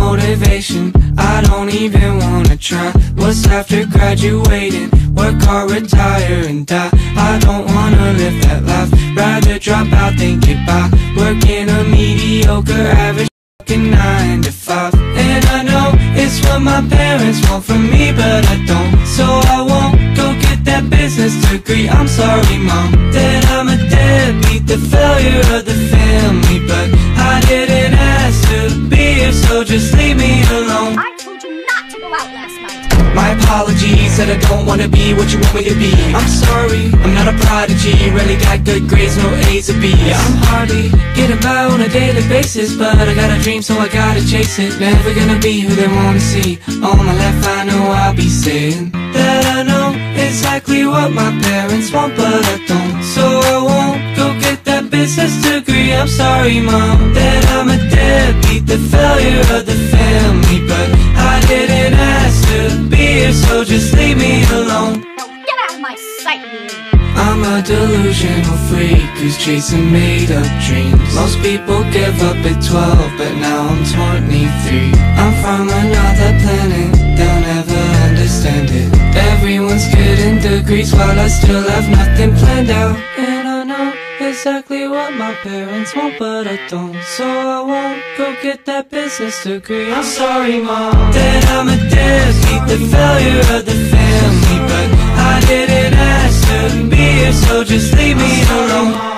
motivation. I don't even wanna try. What's after graduating? Work hard, retire and die. I don't wanna live that life. Rather drop out than get by, working a mediocre average fucking 9 to 5. And I know it's what my parents want from me, but I don't. So I won't go get that business degree. I'm sorry, Mom, that I'm a deadbeat, the failure of the family. But I didn't ask to be here, so just leave me alone. I told you not to go out last night. My apologies that I don't wanna be what you want me to be. I'm sorry, I'm not a prodigy, rarely got good grades, no A's or B's. I'm hardly getting by on a daily basis, but I got a dream, so I gotta chase it. Never gonna be who they wanna see. All my life I know I'll be saying that I know exactly what my parents want, but I don't. So I won't go get that business degree. I'm sorry, Mom, that I'm a deadbeat, the failure of the family. But I didn't ask to be here, so just leave me alone. Now get out of my sight, you. I'm a delusional freak who's chasing made-up dreams. Most people give up at 12, but now I'm 23. I'm from another planet, they'll never understand it. Everyone's getting degrees while I still have nothing planned out. And I know exactly what my parents want, but I don't. So I won't go get that business degree. I'm sorry, Mom, that I'm a deadbeat, the failure of the family. But I didn't ask to be here, so just leave me alone.